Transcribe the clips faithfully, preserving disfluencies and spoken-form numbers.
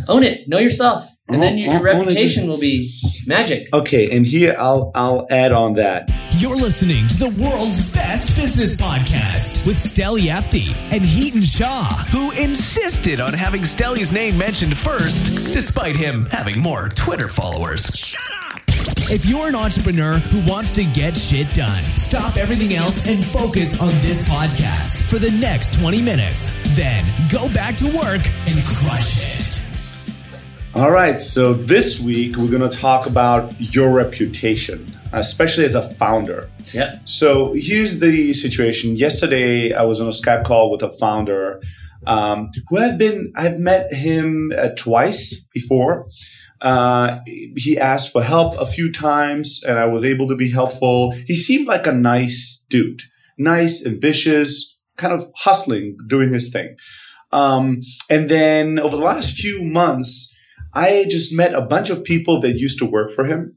Own it. Know yourself. And Oh, then your, oh, your own it. reputation will be magic. Okay, and here I'll I'll add on that. You're listening to the world's best business podcast with Steli Efti and Heaton Shaw, who insisted on having Steli's name mentioned first, despite him having more Twitter followers. Shut up! If you're an entrepreneur who wants to get shit done, stop everything else and focus on this podcast for the next twenty minutes. Then go back to work and crush it. All right, so this week we're going to talk about your reputation, especially as a founder. Yeah. So here's the situation. Yesterday, I was on a Skype call with a founder um, who I've been, I've met him uh, twice before. Uh, he asked for help a few times and I was able to be helpful. He seemed like a nice dude, nice, ambitious, kind of hustling, doing his thing. Um, and then over the last few months, I just met a bunch of people that used to work for him.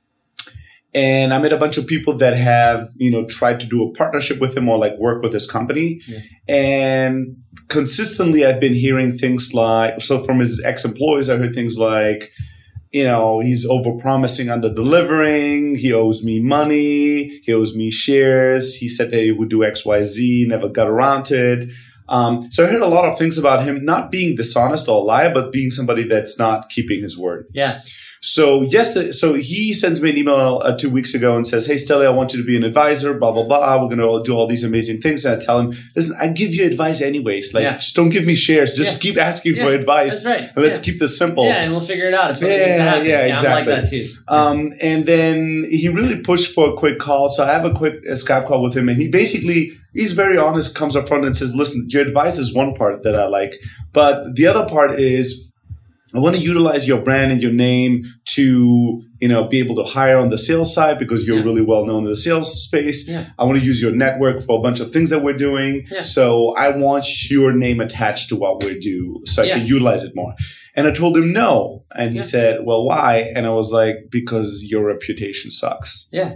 And I met a bunch of people that have, you know, tried to do a partnership with him or like work with his company. Yeah. And consistently I've been hearing things like, so from his ex-employees, I heard things like, you know, he's overpromising, under-delivering. He owes me money. He owes me shares. He said that he would do X, Y, Z, never got around to it. Um, so I heard a lot of things about him not being dishonest or a liar, but being somebody that's not keeping his word. Yeah. So yesterday, so he sends me an email uh, two weeks ago and says, "Hey, Steli, I want you to be an advisor, blah, blah, blah. We're going to do all these amazing things." And I tell him, "Listen, I give you advice anyways. Like, yeah. just don't give me shares. Just yeah. keep asking yeah. for advice. That's right. And let's yeah. keep this simple." Yeah, and we'll figure it out if something yeah, needs to happen. Yeah, yeah, exactly. I'm like that too. Um, and then he really pushed for a quick call. So I have a quick uh, Skype call with him. And he basically, he's very honest, comes up front and says, "Listen, your advice is one part that I like. But the other part is, I want to utilize your brand and your name to, you know, be able to hire on the sales side because you're yeah. really well known in the sales space. Yeah. I want to use your network for a bunch of things that we're doing. Yeah. So I want your name attached to what we do so I yeah. can utilize it more." And I told him no. And he yeah. said, "Well, why?" And I was like, "Because your reputation sucks." Yeah.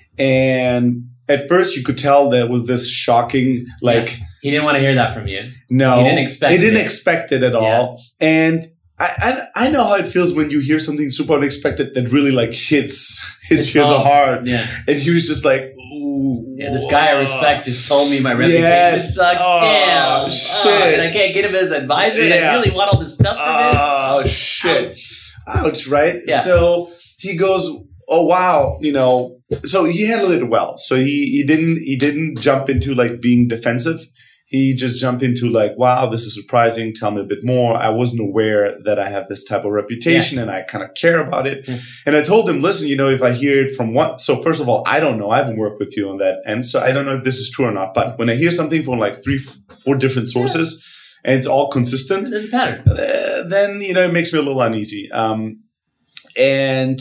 And at first you could tell there was this shocking, like. Yeah. He didn't want to hear that from you. No. He didn't expect it. He didn't it. expect it at yeah. all. And I, I I know how it feels when you hear something super unexpected that really like hits hits it's you in the hard. heart. Yeah. And he was just like, ooh. Yeah, this guy I respect just told me my reputation yes. sucks. Oh, Damn. shit. Oh, and I can't get him as an advisor and yeah. I really want all this stuff from him. Oh, shit. Ouch. Ouch, right? Yeah. So he goes, "Oh, wow. You know," so he handled it well. So he, he didn't he didn't jump into like being defensive. He just jumped into like, "Wow, this is surprising. Tell me a bit more. I wasn't aware that I have this type of reputation yeah. and I kind of care about it." Yeah. And I told him, "Listen, you know, if I hear it from one, so first of all, I don't know. I haven't worked with you on that. And so I don't know if this is true or not. But when I hear something from like three, four different sources yeah. and it's all consistent, there's a pattern. Uh, then, you know, it makes me a little uneasy." Um, and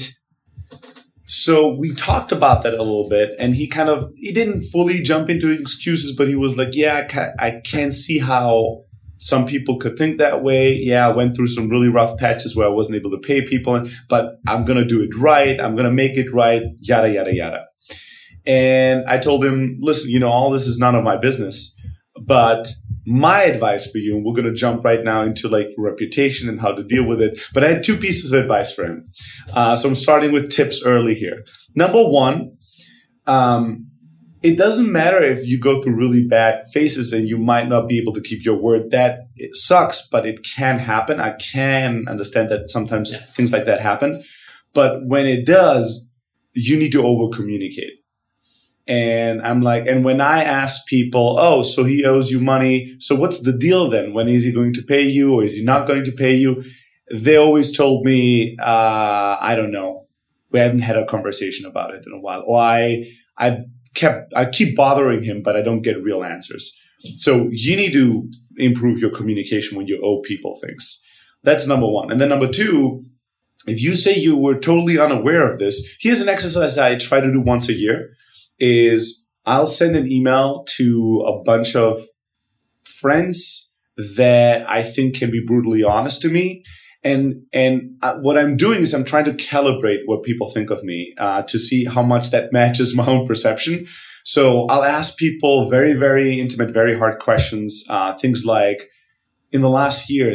so we talked about that a little bit, and he kind of, he didn't fully jump into excuses, but he was like, "Yeah, I can, I can see how some people could think that way. Yeah, I went through some really rough patches where I wasn't able to pay people, but I'm going to do it right. I'm going to make it right, yada, yada, yada." And I told him, "Listen, you know, all this is none of my business, but my advice for you," and we're going to jump right now into like reputation and how to deal with it. But I had two pieces of advice for him. Uh, so I'm starting with tips early here. Number one, um, it doesn't matter if you go through really bad phases and you might not be able to keep your word. That it sucks, but it can happen. I can understand that sometimes yeah. things like that happen. But when it does, you need to over communicate. And I'm like, and when I ask people, "Oh, so he owes you money. So what's the deal then? When is he going to pay you or is he not going to pay you?" They always told me, uh, "I don't know. We haven't had a conversation about it in a while." Or I, I kept, I keep bothering him, but I don't get real answers. So you need to improve your communication when you owe people things. That's number one. And then number two, if you say you were totally unaware of this, here's an exercise I try to do once a year. Is I'll send an email to a bunch of friends that I think can be brutally honest to me. And and what I'm doing is I'm trying to calibrate what people think of me uh, to see how much that matches my own perception. So I'll ask people very, very intimate, very hard questions. Uh, things like, in the last year,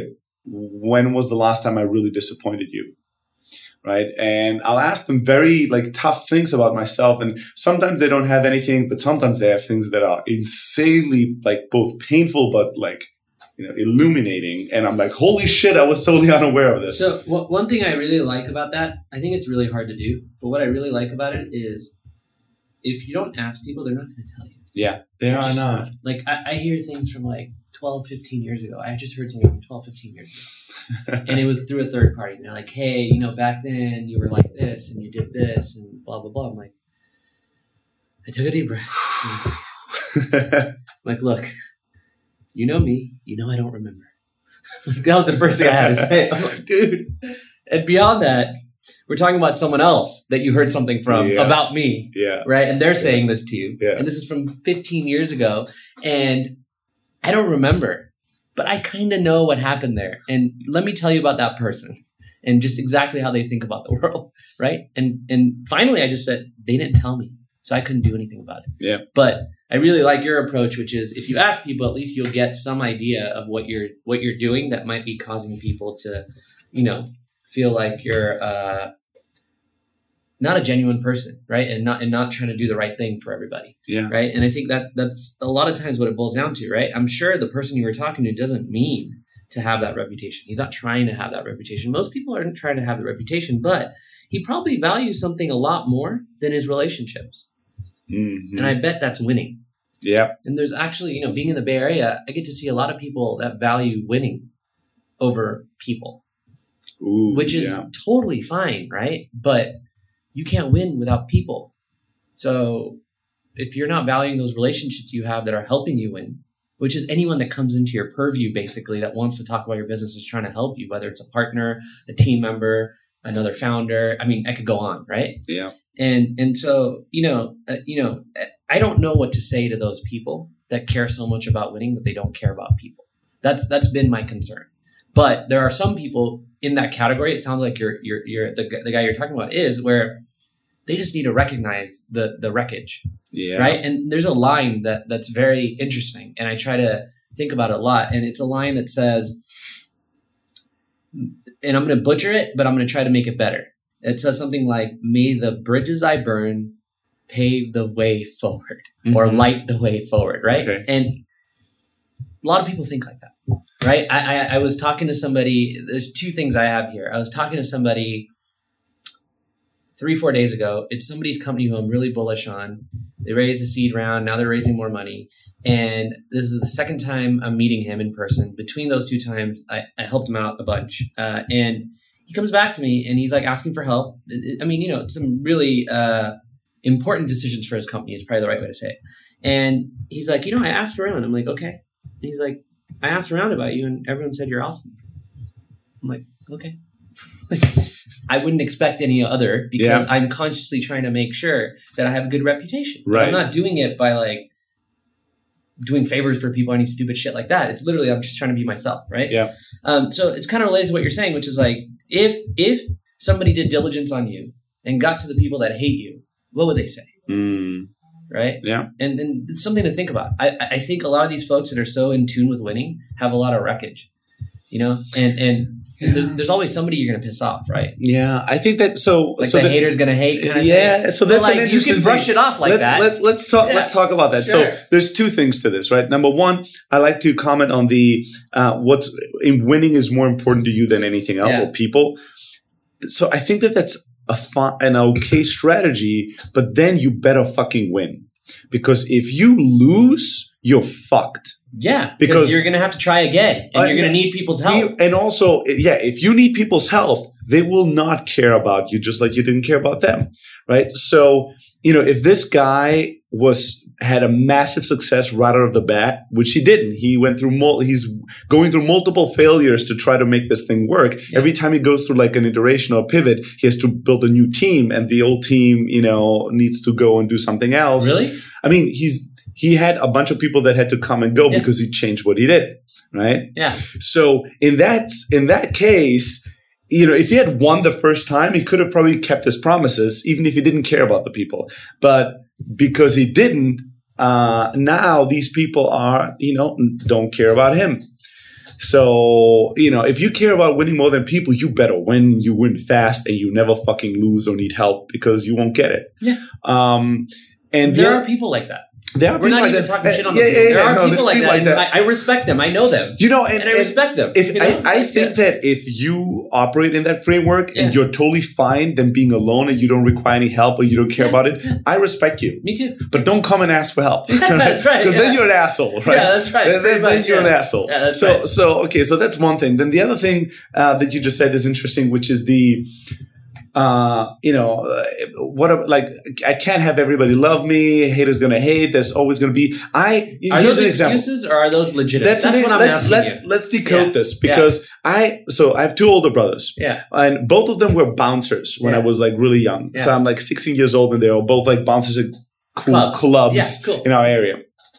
when was the last time I really disappointed you? Right. And I'll ask them very like tough things about myself. And sometimes they don't have anything, but sometimes they have things that are insanely like both painful, but like, you know, illuminating. And I'm like, holy shit, I was totally unaware of this. So w- one thing I really like about that, I think it's really hard to do, but what I really like about it is if you don't ask people, they're not going to tell you. Yeah, they are just, not. Like I, I hear things from like twelve, fifteen years ago. I just heard something from twelve, fifteen years ago. And it was through a third party. And they're like, hey, you know, back then you were like this and you did this and blah, blah, blah. I'm like, I took a deep breath. I'm like, look, you know me. You know I don't remember. Like, that was the first thing I had to say. I'm like, dude. And beyond that, we're talking about someone else that you heard something from Yeah. about me. Yeah. Right? And they're saying this to you. Yeah. And this is from fifteen years ago. And I don't remember, but I kind of know what happened there. And let me tell you about that person and just exactly how they think about the world. Right? And and finally, I just said, they didn't tell me. So I couldn't do anything about it. Yeah. But I really like your approach, which is if you ask people, at least you'll get some idea of what you're what you're doing that might be causing people to, you know, feel like you're uh, not a genuine person, right? And not and not trying to do the right thing for everybody. Yeah. Right. And I think that that's a lot of times what it boils down to, right? I'm sure the person you were talking to doesn't mean to have that reputation. He's not trying to have that reputation. Most people aren't trying to have the reputation, but he probably values something a lot more than his relationships. Mm-hmm. And I bet that's winning. Yeah. And there's actually, you know, being in the Bay Area, I get to see a lot of people that value winning over people, Ooh, which is yeah. totally fine, right? But you can't win without people. So if you're not valuing those relationships you have that are helping you win, which is anyone that comes into your purview, basically, that wants to talk about your business, is trying to help you, whether it's a partner, a team member, another founder. I mean, I could go on, right? Yeah. And and so, you know, uh, you know, I don't know what to say to those people that care so much about winning that they don't care about people. That's that's been my concern. But there are some people in that category. It sounds like you're you're you're the the guy you're talking about is where they just need to recognize the the wreckage, Yeah. right? And there's a line that that's very interesting, and I try to think about it a lot. And it's a line that says, and I'm going to butcher it, but I'm going to try to make it better. It says something like, may the bridges I burn pave the way forward, mm-hmm. or light the way forward, right? Okay. And a lot of people think like that, right? I, I, I was talking to somebody, there's two things I have here. I was talking to somebody three, four days ago. It's somebody's company who I'm really bullish on. They raised a seed round. Now they're raising more money. And this is the second time I'm meeting him in person. Between those two times, I, I helped him out a bunch. Uh, and he comes back to me and he's like asking for help. I mean, you know, some really uh, important decisions for his company is probably the right way to say it. And he's like, you know, I asked around. I'm like, okay. And he's like, I asked around about you and everyone said you're awesome. I'm like, okay. I wouldn't expect any other because Yeah. I'm consciously trying to make sure that I have a good reputation. But Right. I'm not doing it by like doing favors for people or any stupid shit like that. It's literally, I'm just trying to be myself, right? Yeah. Um, so it's kind of related to what you're saying, which is like, if if somebody did diligence on you and got to the people that hate you, what would they say? Mm. Right? Yeah. And, and it's something to think about. I, I think a lot of these folks that are so in tune with winning have a lot of wreckage, you know? And and Yeah. there's there's always somebody you're going to piss off, right? Yeah. I think that so. Like so the that, hater's going to hate. Kind of yeah. thing. So But that's like, an interesting you can brush thing. it off like let's, that. Let, let's talk. Yeah. Let's talk about that. Sure. So there's two things to this, right? Number one, I like to comment on the uh, what's in winning is more important to you than anything else, Yeah. or people. So I think that that's a fun, an okay strategy, but then you better fucking win, because if you lose, you're fucked. Yeah, Because- because you're going to have to try again, and Uh, you're going to need people's help. And also, yeah, if you need people's help, they will not care about you just like you didn't care about them, right? So, you know, if this guy was had a massive success right out of the bat, which he didn't, he went through mul- he's going through multiple failures to try to make this thing work. Yeah. Every time he goes through like an iteration or pivot, he has to build a new team, and the old team, you know, needs to go and do something else. Really? I mean, he's he had a bunch of people that had to come and go Yeah. because he changed what he did, right? Yeah. So in that in that case, you know, if he had won the first time, he could have probably kept his promises, even if he didn't care about the people. But because he didn't, uh, now these people are, you know, don't care about him. So, you know, if you care about winning more than people, you better win. You win fast and you never fucking lose or need help because you won't get it. Yeah. Um, and there the, are people like that. There are We're people not like even that. talking shit on yeah, them. yeah, yeah, There are no, people like people that. like and that. I, I respect them. I know them. You know, and, and I and respect them. If you know? I, I Like, think yeah. that if you operate in that framework Yeah. and you're totally fine then being alone and you don't require any help or you don't care Yeah, about it, yeah. I respect you. Me too. But don't come and ask for help. That's right. Because yeah. then you're an asshole, right? Yeah, that's right. Then, then, Pretty then much, you're yeah. an asshole. Yeah, that's so, right. so okay, so that's one thing. Then the other thing uh, that you just said is interesting, which is the, uh, you know, uh, what a- like I can't have everybody love me. Haters gonna hate. There's always gonna be. I Are here's those an example. excuses or are those legitimate? That's, That's, an, what I'm let's, asking let's, you. Let's decode Yeah. this because I, so I have two older brothers Yeah. and both of them were bouncers when Yeah. I was like really young. So Yeah. I'm like sixteen years old and they were both like bouncers at cool Clubs. clubs Yeah, cool. in our area.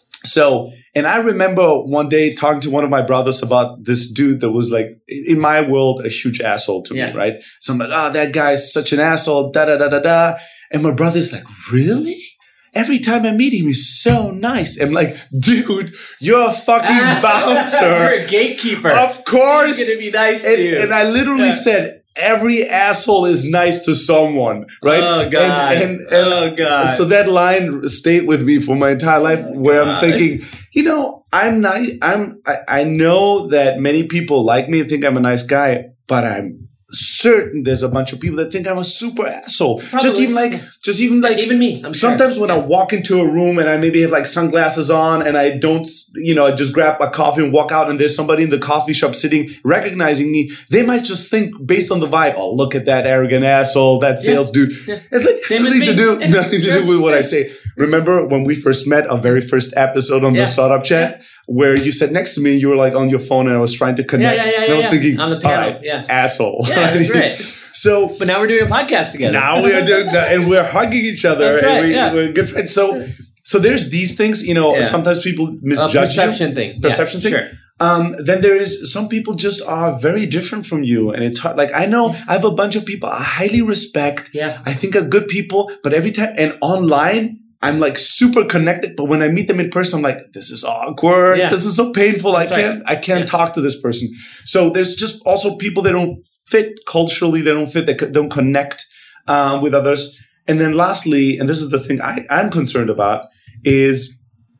So, and I remember one day talking to one of my brothers about this dude that was like, in my world, a huge asshole to Yeah. me, right? So I'm like, oh, that guy's such an asshole, da da da da da. And my brother's like, really? Every time I meet him, he's so nice. I'm like, dude, you're a fucking bouncer. You're a gatekeeper. Of course. He's gonna be nice and, to you. and I literally Yeah. said, every asshole is nice to someone, right? Oh God. And, and, and oh God. so that line stayed with me for my entire life, Oh, where I'm God. thinking, you know, I'm nice. I'm. I, I know that many people like me and think I'm a nice guy, but I'm certain there's a bunch of people that think I'm a super asshole. Just Probably. even like, just even like, even me. I'm sometimes sure. when I walk into a room and I maybe have like sunglasses on and I don't, you know, I just grab a coffee and walk out and there's somebody in the coffee shop sitting, recognizing me, they might just think based on the vibe, oh, look at that arrogant asshole, that sales dude. Yeah. It's like Same as nothing to me. do, Yeah. nothing to Sure. do with what I Yeah. say. Remember when we first met, our very first episode on Yeah. the startup chat, where you sat next to me and you were like on your phone and I was trying to connect. Yeah, yeah, yeah, and I was yeah. thinking, On the all piano, right, yeah. asshole. Yeah, that's right. So But now we're doing a podcast together. now we are doing that, and we're hugging each other. That's right, and we, yeah. We're good friends. So, so there's these things. You know, Yeah. sometimes people a misjudge you. perception thing. Perception yeah, thing. Sure. Um, then there is some people just are very different from you, and it's hard. Like I know I have a bunch of people I highly respect. Yeah. I think are good people, but every time and online. I'm like super connected, but when I meet them in person, I'm like, this is awkward. Yeah. This is so painful. That's I right. can't, I can't Yeah. talk to this person. So there's just also people that don't fit culturally. They don't fit. They co- don't connect um, with others. And then lastly, and this is the thing I, I'm concerned about is,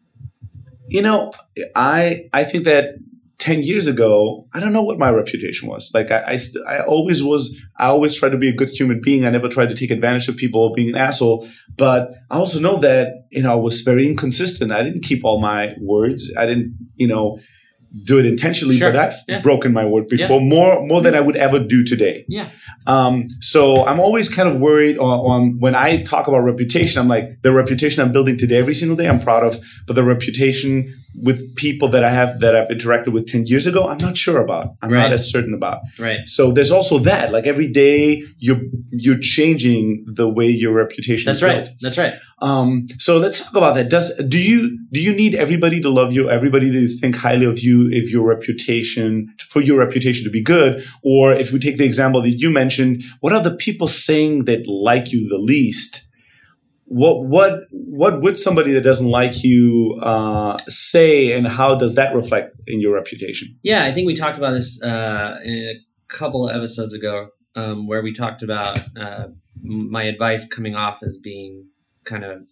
you know, I, I think that ten years ago, I don't know what my reputation was. Like I, I, st- I always was, I always tried to be a good human being. I never tried to take advantage of people being an asshole. But I also know that, you know, I was very inconsistent. I didn't keep all my words. I didn't, you know, do it intentionally, Sure. but I've Yeah. broken my word before more, more than I would ever do today. Yeah. Um, so I'm always kind of worried on, on when I talk about reputation, I'm like, the reputation I'm building today, every single day, I'm proud of, but the reputation with people that I have, that I've interacted with ten years ago, I'm not sure about. I'm Right. not as certain about. Right. So there's also that, like every day you're, you're changing the way your reputation That's is right. built. That's right. Um, so let's talk about that. Does, do you, do you need everybody to love you, everybody to think highly of you if your reputation, for your reputation to be good? Or if we take the example that you mentioned, what are the people saying that like you the least? What, what, what would somebody that doesn't like you, uh, say, and how does that reflect in your reputation? Yeah, I think we talked about this uh, in a couple of episodes ago, um, where we talked about uh, my advice coming off as being kind of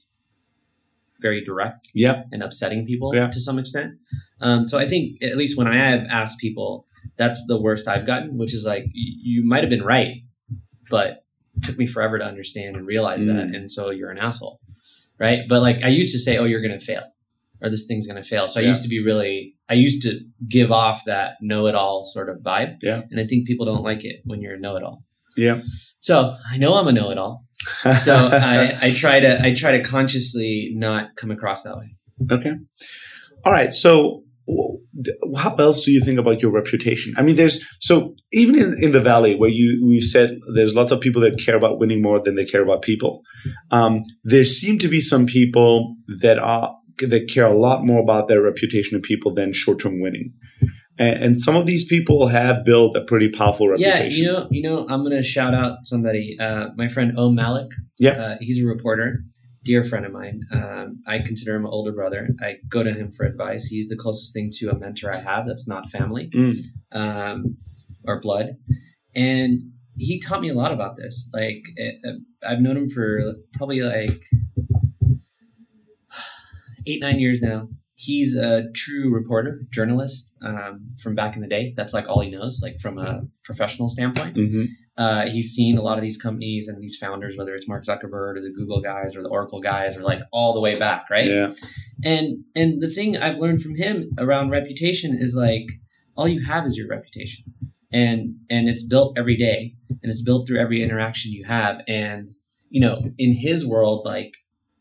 very direct Yeah. and upsetting people Yeah. to some extent. Um, so I think at least when I have asked people, that's the worst I've gotten, which is like, y- you might have been right, but it took me forever to understand and realize Mm. that. And so you're an asshole. Right. But like I used to say, oh, you're going to fail or this thing's going to fail. So I Yeah. used to be really, I used to give off that know-it-all sort of vibe. Yeah. And I think people don't like it when you're a know-it-all. Yeah. So I know I'm a know-it-all. So I, I try to, I try to consciously not come across that way. Okay. All right. So w- d- how else do you think about your reputation? I mean, there's, so even in, in the Valley where you, we said there's lots of people that care about winning more than they care about people. Um, there seem to be some people that are, that care a lot more about their reputation of people than short-term winning. And, and some of these people have built a pretty powerful Yeah. reputation. You know, you know, I'm going to shout out somebody, uh, my friend O Malik. Yeah. Uh, he's a reporter. dear friend of mine. Um, I consider him an older brother. I go to him for advice. He's the closest thing to a mentor I have that's not family Mm. um, or blood. And he taught me a lot about this. Like, uh, I've known him for probably like eight, nine years now. He's a true reporter, journalist um, from back in the day. That's like all he knows, like from a professional standpoint. Mm-hmm. Uh, he's seen a lot of these companies and these founders, whether it's Mark Zuckerberg or the Google guys or the Oracle guys, or like all the way back, right? Yeah. And and the thing I've learned from him around reputation is like all you have is your reputation, and and it's built every day, and it's built through every interaction you have. And you know, in his world, like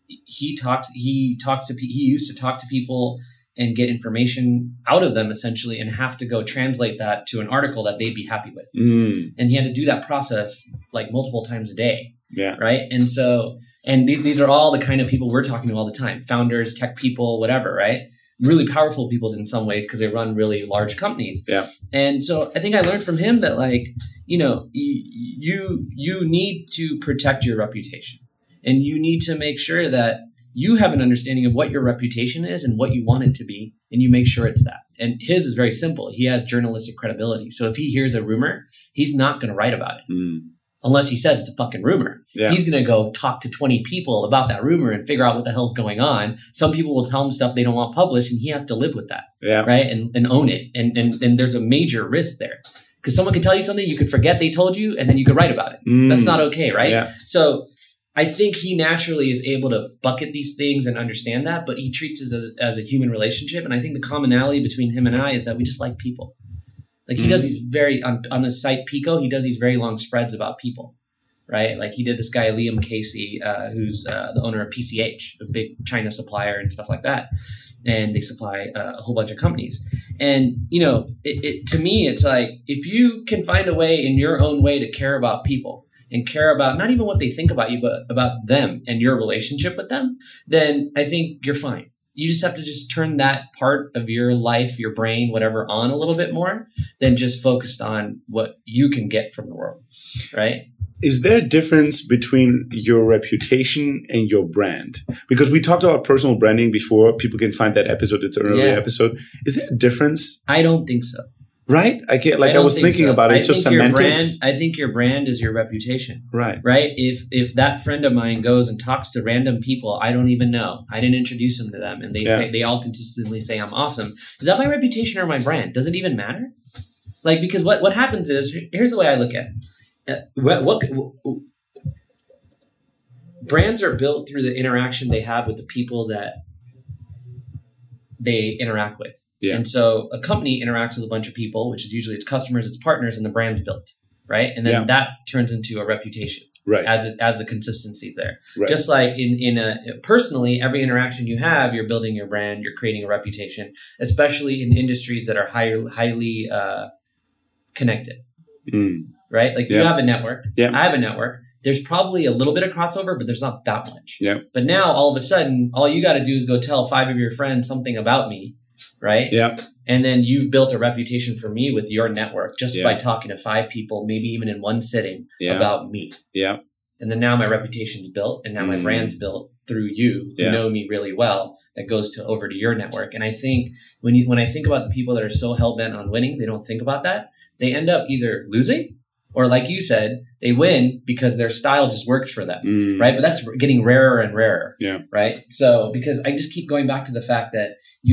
he talks, he talks to pe- he used to talk to people and get information out of them essentially, and have to go translate that to an article that they'd be happy with. Mm. And he had to do that process like multiple times a day. Yeah. Right. And so, and these, these are all the kind of people we're talking to all the time, founders, tech people, whatever, right? Really powerful people in some ways because they run really large companies. Yeah. And so I think I learned from him that like, you know, you, you, you need to protect your reputation, and you need to make sure that you have an understanding of what your reputation is and what you want it to be, and you make sure it's that. And his is very simple. He has journalistic credibility. So if he hears a rumor, he's not going to write about it. Mm. Unless he says it's a fucking rumor. Yeah. He's going to go talk to twenty people about that rumor and figure out what the hell's going on. Some people will tell him stuff they don't want published, and he has to live with that. Yeah. Right. And, and own it. And, and, and there's a major risk there, because someone can tell you something, you could forget they told you, and then you could write about it. Mm. That's not okay. Right. Yeah. So I think he naturally is able to bucket these things and understand that, but he treats it as a, as a human relationship. And I think the commonality between him and I is that we just like people. Like he Mm-hmm. does these very, on, on the site Pico, he does these very long spreads about people, right? Like he did this guy, Liam Casey, uh, who's uh, the owner of P C H, a big China supplier and stuff like that. And they supply uh, a whole bunch of companies. And, you know, it, it, to me, it's like, if you can find a way in your own way to care about people, and care about not even what they think about you, but about them and your relationship with them, then I think you're fine. You just have to just turn that part of your life, your brain, whatever, on a little bit more than just focused on what you can get from the world, right? Is there a difference between your reputation and your brand? Because we talked about personal branding before. People can find that episode. It's an earlier Yeah. episode. Is there a difference? I don't think so. Right? I can't, like I, don't was think thinking so. about it. I It's just think your brand, semantics. I think your brand is your reputation. Right. Right? If if that friend of mine goes and talks to random people I don't even know, I didn't introduce them to them, and they Yeah. say they all consistently say I'm awesome, is that my reputation or my brand? Does it even matter? Like, because what, what happens is, here's the way I look at it. Uh, what, what, what brands are built through the interaction they have with the people that they interact with. Yeah. And so a company interacts with a bunch of people, which is usually its customers, its partners, and the brand's built, right? And then Yeah. that turns into a reputation Right. as it, as the consistency's there. Right. Just like in in a personally, every interaction you have, you're building your brand, you're creating a reputation, especially in industries that are high, highly uh, connected, Mm. right? Like you Yeah. have a network, Yeah. I have a network. There's probably a little bit of crossover, but there's not that much. Yeah. But now all of a sudden, all you got to do is go tell five of your friends something about me, right? Yeah. And then you've built a reputation for me with your network just Yeah. by talking to five people, maybe even in one sitting, Yeah. about me. Yeah. And then now my reputation's built, and now my Mm. brand's built through you who Yeah. know me really well. That goes to over to your network. And I think when you when I think about the people that are so hell bent on winning, they don't think about that. They end up either losing, or like you said, they win because their style just works for them, Mm. right? But that's getting rarer and rarer, Yeah. right? So because I just keep going back to the fact that you